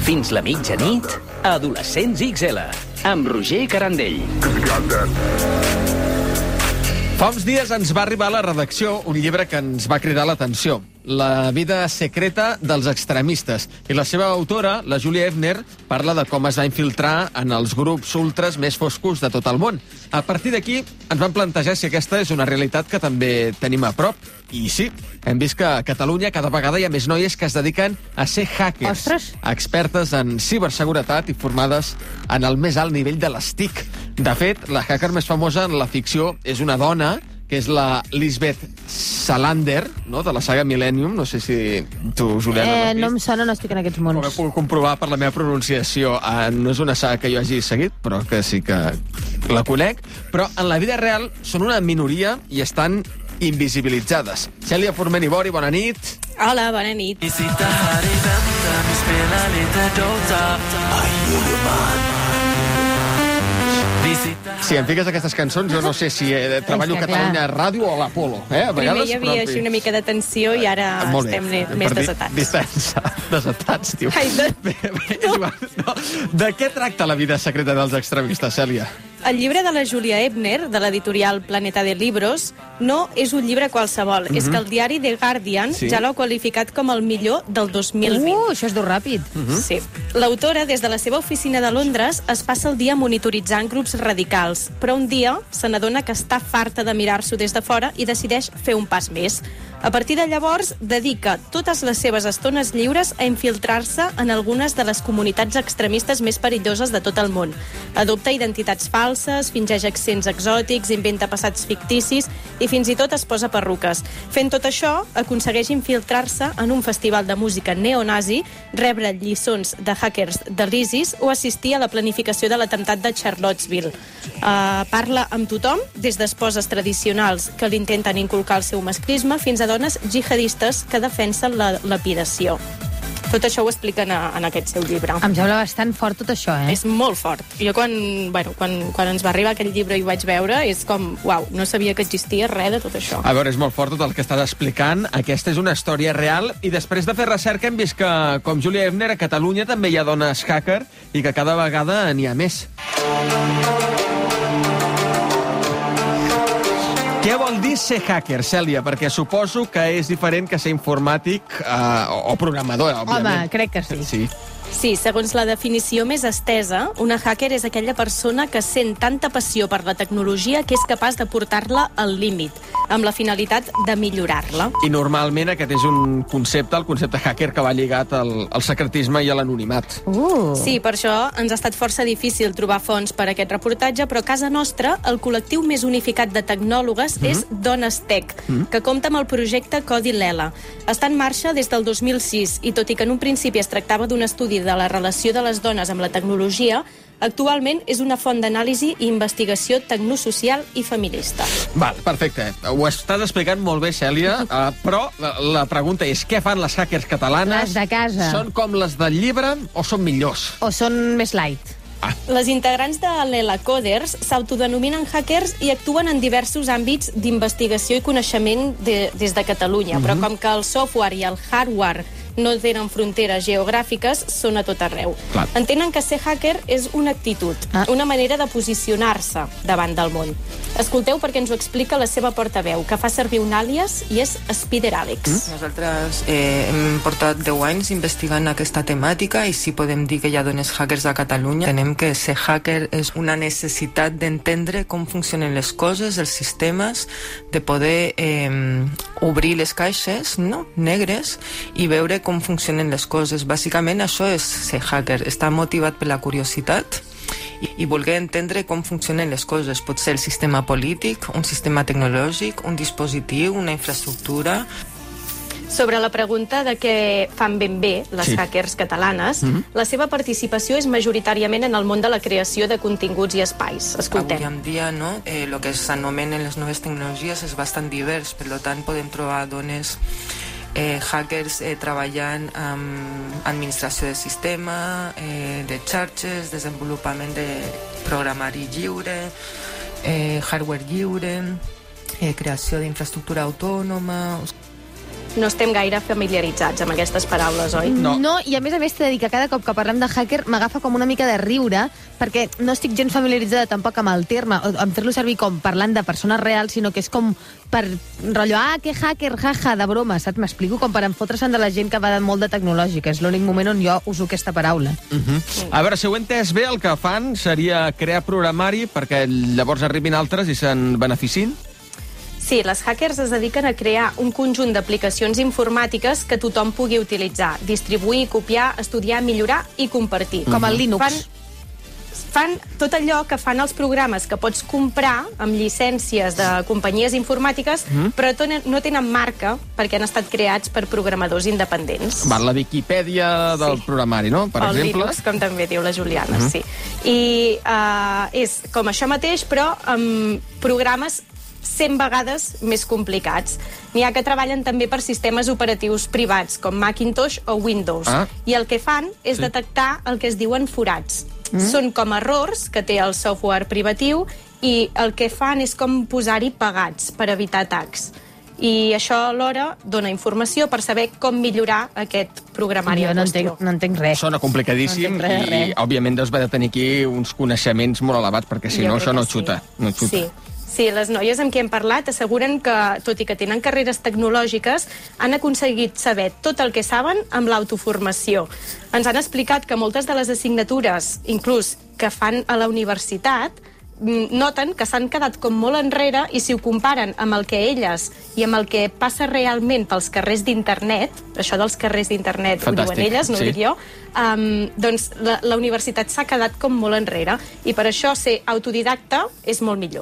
Fins la mitjanit, Adolescents XL, amb Roger Carandell. Fa uns dies ens va arribar a la redacció un llibre que ens va cridar l'atenció, La vida secreta dels extremistes. I la seva autora, la Julia Ebner, parla de com es va infiltrar en els grups ultras més foscos de tot el món. A partir d'aquí ens vam plantejar si aquesta és una realitat que també tenim a prop. I sí, hem vist que a Catalunya cada vegada hi ha més noies que es dediquen a ser hackers. Ostres! Expertes en ciberseguretat i formades en el més alt nivell de les TIC. De fet, la hacker més famosa en la ficció és una dona, que és la Lisbeth Salander, no?, de la saga Millennium. No sé si tu, Juliana, No em sona, no estic en aquests mons. ho puc comprovar per la meva pronunciació. No és una saga que jo hagi seguit, però que sí que la conec. Però en la vida real són una minoria i estan invisibilitzades. Cèlia Forment i Bori, bona nit. Hola, bona nit. Si em fiques aquestes cançons, jo no sé si treballo a Catalunya Ràdio o a l'Apolo. A Primer vegades, hi havia així una mica de tensió i ara molt bé. estem més desatats. Desatats, tio. Ai, No. De què tracta la vida secreta dels extremistes, Cèlia? El llibre de la Julia Ebner, de l'editorial Planeta de Libros, no és un llibre qualsevol. És que el diari The Guardian ja l'ha qualificat com el millor del 2020. Això és dur ràpid. Sí. L'autora, des de la seva oficina de Londres, es passa el dia monitoritzant grups radicals, però un dia se n'adona que està farta de mirar-s'ho des de fora i decideix fer un pas més. A partir de llavors, dedica totes les seves estones lliures a infiltrar-se en algunes de les comunitats extremistes més perilloses de tot el món. Adopta identitats falses, fingeix accents exòtics, inventa passats ficticis i fins i tot es posa perruques. Fent tot això, aconsegueix infiltrar-se en un festival de música neonazi, rebre lliçons de hackers de l'ISIS o assistir a la planificació de l'atemptat de Charlottesville. Parla amb tothom, des d'esposes tradicionals que l'intenten inculcar el seu masclisme fins a dones jihadistes que defensen la lapidació. Tot això ho expliquen en aquest seu llibre. Em sembla bastant fort tot això, És molt fort. Jo quan ens va arribar aquest llibre i ho vaig veure, és com, uau, no sabia que existia res de tot això. A veure, és molt fort tot el que estàs explicant. Aquesta és una història real i després de fer recerca hem vist que, com Julia Ebner, a Catalunya també hi ha dones hacker i que cada vegada n'hi ha més. Què vol dir ser hacker, Cèlia? Perquè suposo que és diferent que ser informàtic o programador, òbviament. Home, crec que sí. Sí. Sí, segons la definició més estesa, una hacker és aquella persona que sent tanta passió per la tecnologia que és capaç de portar-la al límit, amb la finalitat de millorar-la. I normalment aquest és un concepte, el concepte hacker, que va lligat al secretisme i a l'anonimat. Sí, per això ens ha estat força difícil trobar fonts per a aquest reportatge, però a casa nostra el col·lectiu més unificat de tecnòlogues és Dones Tech, que compta amb el projecte Codi Lela. Està en marxa des del 2006 i tot i que en un principi es tractava d'un estudi de la relació de les dones amb la tecnologia, actualment és una font d'anàlisi i investigació tecnosocial i feminista. Val, perfecte. Ho estàs explicant molt bé, Cèlia, però la pregunta és, què fan les hackers catalanes? Les de casa. Són com les del llibre o són millors? O són més light? Les integrants de l'ELA Coders s'autodenominen hackers i actuen en diversos àmbits d'investigació i coneixement des de Catalunya, però com que el software i el hardware no tenen fronteres geogràfiques, són a tot arreu. Clar. Entenen que ser hacker és una actitud, una manera de posicionar-se davant del món. Escolteu perquè ens ho explica la seva portaveu, que fa servir un àlies i és Spider Alex. Nosaltres hem portat 10 anys investigant aquesta temàtica i sí podem dir que hi ha dones hackers a Catalunya. Entenem que ser hacker és una necessitat d'entendre com funcionen les coses, els sistemes, de poder obrir les caixes negres i veure com funcionen les coses. Bàsicament això és ser hacker, estar motivat per la curiositat i voler entendre com funcionen les coses. Pot ser el sistema polític, un sistema tecnològic, un dispositiu, una infraestructura. Sobre la pregunta de què fan ben bé les hackers catalanes, la seva participació és majoritàriament en el món de la creació de continguts i espais. Escoltem. Avui en dia, el que s'anomenen les noves tecnologies és bastant divers, per tant podem trobar dones hackers treballant amb administració de sistema, de xarxes, desenvolupament de programari lliure, hardware lliure, creació d'infraestructura autònoma. no estem gaire familiaritzats amb aquestes paraules, oi? No, i a més t'he de dir que cada cop que parlem de hacker m'agafa com una mica de riure, perquè no estic gens familiaritzada tampoc amb el terme, o amb fer-lo servir com parlant de persones reals, sinó que és com per rotllo, que hacker, jaja, de broma, saps? M'explico, com per enfotre's de la gent que va molt de tecnològica. És l'únic moment on jo uso aquesta paraula. A veure, si ho he entès bé, el que fan seria crear programari perquè llavors arribin altres i se'n beneficin? Sí, les hackers es dediquen a crear un conjunt d'aplicacions informàtiques que tothom pugui utilitzar, distribuir, copiar, estudiar, millorar i compartir. Com el Linux. Fan tot allò que fan els programes que pots comprar amb llicències de companyies informàtiques, però no tenen marca perquè han estat creats per programadors independents. Va, la Viquipèdia del programari, no? Per exemple. El Linux, com també diu la Juliana, sí. I és com això mateix, però amb programes 100 vegades més complicats. N'hi ha que treballen també per sistemes operatius privats, com Macintosh o Windows. I el que fan és detectar el que es diuen forats. Són com errors que té el software privatiu i el que fan és com posar-hi pegats per evitar atacs. I això alhora dona informació per saber com millorar aquest programari en qüestió. No entenc res. Sona complicadíssim i, òbviament, deus haver de tenir aquí uns coneixements molt elevats, perquè si no, això no xuta. Sí, les noies amb qui hem parlat asseguren que, tot i que tenen carreres tecnològiques, han aconseguit saber tot el que saben amb l'autoformació. Ens han explicat que moltes de les assignatures, inclús que fan a la universitat, noten que s'han quedat com molt enrere i si ho comparen amb el que elles i amb el que passa realment pels carrers d'internet, això dels carrers d'internet ho diuen elles, no ho dic jo, doncs la universitat s'ha quedat com molt enrere i per això ser autodidacta és molt millor.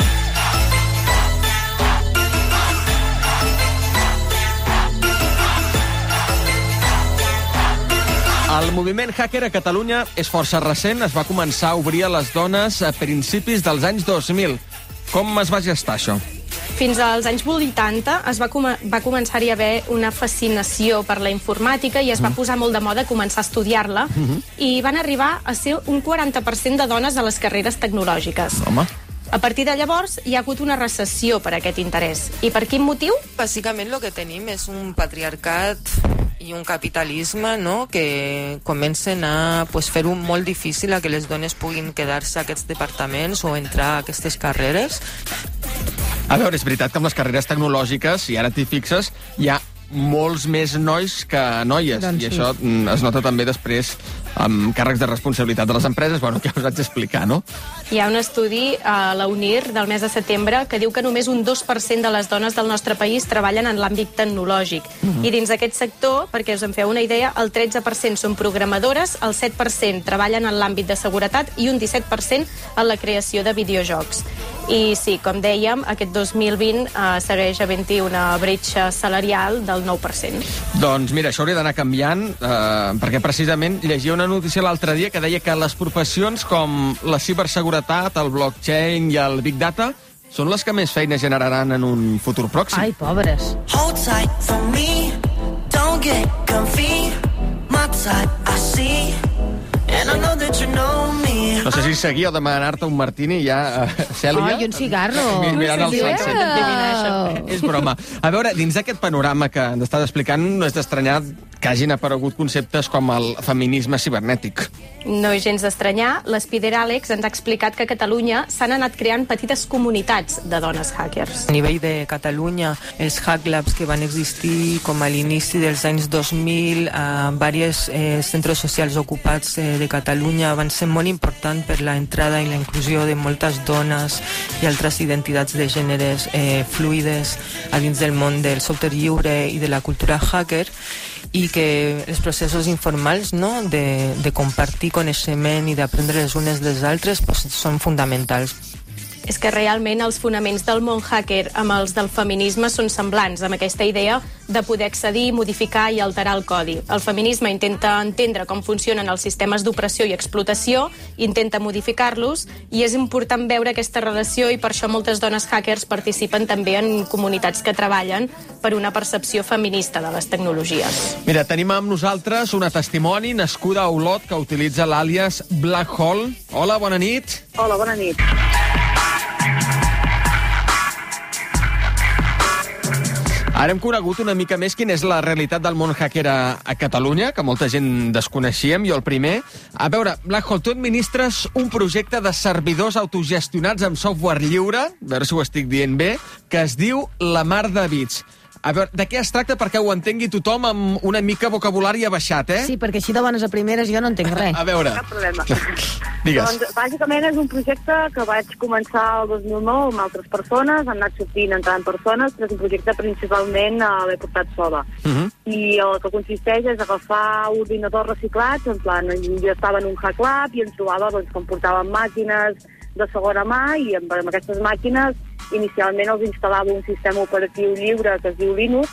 El moviment hacker a Catalunya és força recent. Es va començar a obrir a les dones a principis dels anys 2000. Com es va gestar això? Fins als anys 80 va començar-hi a haver una fascinació per la informàtica i es va posar molt de moda començar a estudiar-la i van arribar a ser un 40% de dones a les carreres tecnològiques. Home. A partir de llavors hi ha hagut una recessió per aquest interès. I per quin motiu? Bàsicament el que tenim és un patriarcat i un capitalisme, no?, que comencen a fer-ho molt difícil a que les dones puguin quedar-se a aquests departaments o entrar a aquestes carreres. A veure, és veritat que amb les carreres tecnològiques, si ara t'hi fixes, hi ha molts més nois que noies, i això es nota també després amb càrrecs de responsabilitat de les empreses, bueno, que us haig d'explicar, no? Hi ha un estudi a la UNIR del mes de setembre que diu que només un 2% de les dones del nostre país treballen en l'àmbit tecnològic. I dins d'aquest sector, perquè us en feu una idea, el 13% són programadores, el 7% treballen en l'àmbit de seguretat i un 17% en la creació de videojocs. I sí, com dèiem, aquest 2020 segueix havent-hi una bretxa salarial del 9%. Doncs mira, això hauria d'anar canviant, perquè precisament llegia una notícia l'altre dia que deia que les professions com la ciberseguretat, el blockchain i el big data són les que més feina generaran en un futur pròxim. Ai, pobres. Hold tight for me, don't get comfy, my type I see, and I know that you know me. No sé si seguir o demanar-te un martini ja, Cèlia. Ai, un cigarro. Mirant el sunset. És broma. A veure, dins d'aquest panorama que ens estàs explicant, no és d'estranyar que hagin aparegut conceptes com el feminisme cibernètic. No és gens d'estranyar. L'Spider Àlex ens ha explicat que a Catalunya s'han anat creant petites comunitats de dones hackers. A nivell de Catalunya, els Hack Labs que van existir com a l'inici dels anys 2000 a diversos centres socials ocupats de Catalunya van ser molt importants per la entrada i la inclusió de moltes dones i altres identitats de gèneres fluides a dins del món del software lliure i de la cultura hacker, i que els processos informals, no?, de compartir coneixement i d'aprendre les unes dels altres són fonamentals. És que realment els fonaments del món hacker amb els del feminisme són semblants, amb aquesta idea de poder accedir, modificar i alterar el codi. El feminisme intenta entendre com funcionen els sistemes d'opressió i explotació, intenta modificar-los, i és important veure aquesta relació, i per això moltes dones hackers participen també en comunitats que treballen per una percepció feminista de les tecnologies. Mira, tenim amb nosaltres una testimoni nascuda a Olot que utilitza l'àlies Black Hole. Hola, bona nit. Hola, bona nit. Ara hem conegut una mica més quina és la realitat del món hacker a Catalunya, que molta gent desconeixíem, jo el primer. A veure, Black Hole, tu administres un projecte de servidors autogestionats amb software lliure, a veure si ho estic dient bé, que es diu La Mar de Bits. A veure, de què es tracta perquè ho entengui tothom amb una mica vocabulari abaixat, eh? Sí, perquè així de bones a primeres jo no entenc res. A veure. Cap problema. Digues. Doncs, bàsicament és un projecte que vaig començar el 2009 amb altres persones, han anat sortint entrant persones, però és un projecte principalment l'he portat sola. I el que consisteix és agafar ordinadors reciclats, en plan, jo estava en un hack lab i ens trobava doncs, que em portaven màquines de segona mà i amb aquestes màquines inicialment els instal·lava un sistema operatiu lliure que es diu Linux,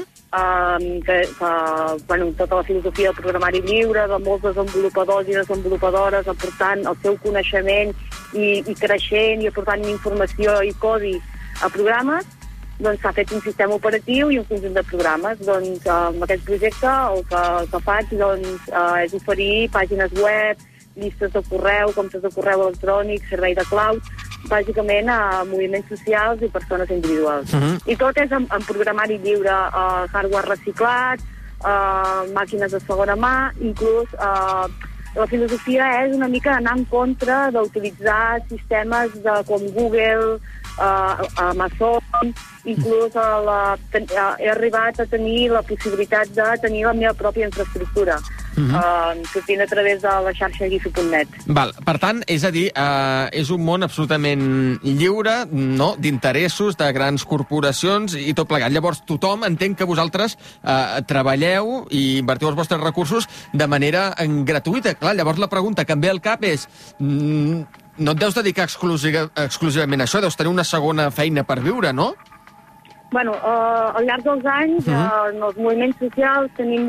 que tota la filosofia del programari lliure, de molts desenvolupadors i desenvolupadores aportant el seu coneixement i creixent i aportant informació i codi a programes, doncs s'ha fet un sistema operatiu i un conjunt de programes. Doncs amb aquest projecte el que faig és oferir pàgines web, llistes de correu, comptes de correu electrònic, servei de cloud, bàsicament a moviments socials i persones individuals. I tot és en programari lliure, hardware reciclat, màquines de segona mà, inclús la filosofia és una mica anar en contra d'utilitzar sistemes com Google, Amazon, inclús he arribat a tenir la possibilitat de tenir la meva pròpia infraestructura, sortint a través de la xarxa gifu.net. Per tant, és a dir, és un món absolutament lliure, no?, d'interessos, de grans corporacions i tot plegat. Llavors, tothom entén que vosaltres treballeu i invertiu els vostres recursos de manera gratuïta. Clar, llavors la pregunta que em ve al cap és... No et deus dedicar exclusivament a això, deus tenir una segona feina per viure, no? Bueno, al llarg dels anys, en els moviments socials tenim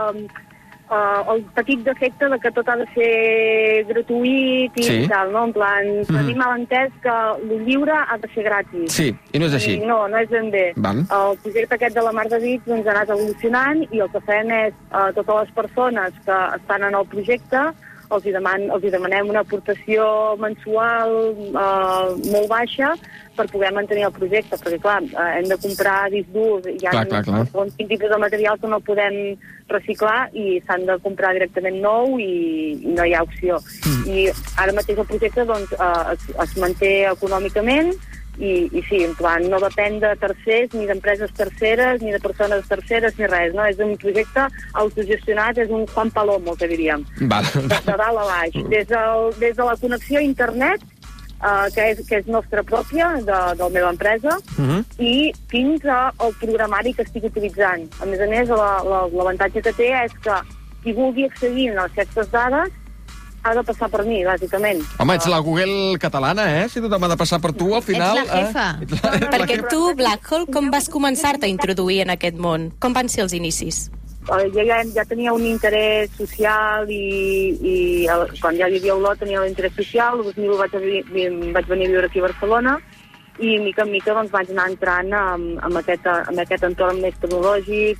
el petit defecte de que tot ha de ser gratuït i tal, no? En plan, tenim a l'entès que el lliure ha de ser gratis. Sí, i no és així. No és ben bé. El projecte aquest de la Mar de Bits ha anat evolucionant i el que fem és totes les persones que estan en el projecte els demanem una aportació mensual molt baixa per poder mantenir el projecte, perquè clar, hem de comprar discs durs, hi ha un tipus de material que no podem reciclar i s'han de comprar directament nou i no hi ha opció. I ara mateix el projecte doncs, es manté econòmicament i sí, en plan, no depèn de tercers, ni d'empreses terceres, ni de persones terceres, ni res, no? És un projecte autogestionat, és un Juan Palomo, que diríem. De dalt a baix. Des de la connexió a internet, que és nostra pròpia, de la meva empresa, i fins al programari que estic utilitzant. A més, l'avantatge que té és que qui vulgui accedir a aquestes dades ha de passar per mi, bàsicament. Home, ets la Google catalana, Si tothom ha de passar per tu, al final... Ets la jefa. Perquè tu, Black Hole, com vas començar-te a introduir en aquest món? Com van ser els inicis? Jo ja tenia un interès social i quan ja vivia a Olot tenia un interès social. El 2000 vaig venir a viure aquí a Barcelona i mica en mica doncs, vaig anar entrant en aquest entorn més tecnològic,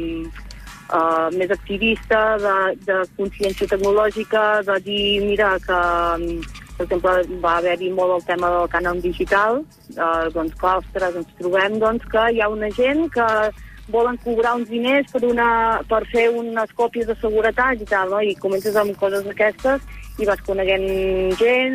més activista, de consciència tecnològica, de dir, mira, que, per exemple, va haver-hi molt el tema del cànon digital, doncs, clar, ostres, ens trobem que hi ha una gent que volen cobrar uns diners per fer unes còpies de seguretat i tal, no? I comences amb coses d'aquestes i vas coneguent gent,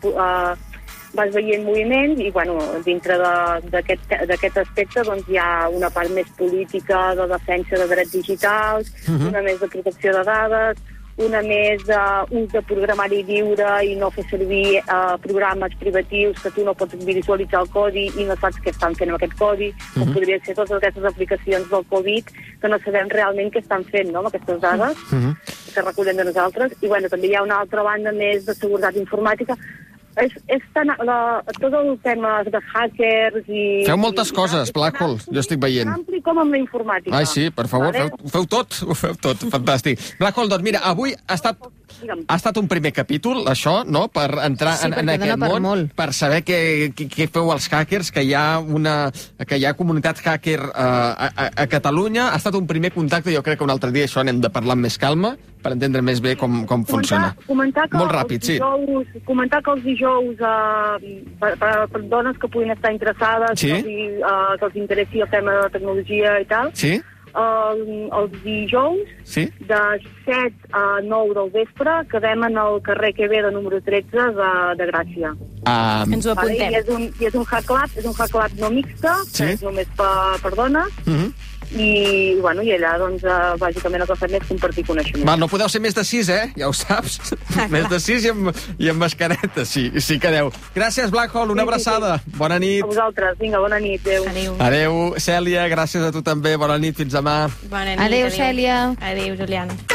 vas veient moviments i, bueno, dintre d'aquest aspecte doncs, hi ha una part més política de defensa de drets digitals, una més de protecció de dades, una més d'ús de programari lliure i no fer servir programes privatius que tu no pots visualitzar el codi i no saps què estan fent amb aquest codi, com podrien ser totes aquestes aplicacions del Covid que no sabem realment què estan fent, no?, amb aquestes dades que recullen de nosaltres. I, bueno, també hi ha una altra banda més de seguretat informàtica. És tot el tema de hackers i... Feu moltes coses, Black Hole, jo estic veient. Tan ampli com amb la informàtica. Ai, sí, per favor, ho feu tot, fantàstic. Black Hole, doncs mira, avui ha estat Digue'm. Ha estat un primer capítol, això, no?, per entrar Sí, en perquè aquest dona per món, molt. per saber què feu els hackers, que hi ha comunitat hacker a Catalunya. Ha estat un primer contacte, jo crec que un altre dia això anem de parlar amb més calma, per entendre més bé com funciona. Comentar que Molt ràpid, sí. Comentar que els dijous, per dones que puguin estar interessades, Sí. que els interessi el tema de la tecnologia i tal, Sí? els dijous, Sí? de 7 a 9 del vespre, quedem en el carrer QB de número 13 de Gràcia. Ens ho Vale? apuntem. I és un hack club no mixte, Sí. que és només per dones, i allà, doncs, bàsicament el que fem és compartir coneixements. Val, no podeu ser més de 6, ja ho saps. Més de 6 i amb mascareta, sí quedeu. Gràcies, Black Hole, una abraçada. Bona nit. A vosaltres, vinga, bona nit, adéu. Adéu, Cèlia, gràcies a tu també, bona nit, fins demà. Bona nit. Adéu, Cèlia. Adéu, Juliana.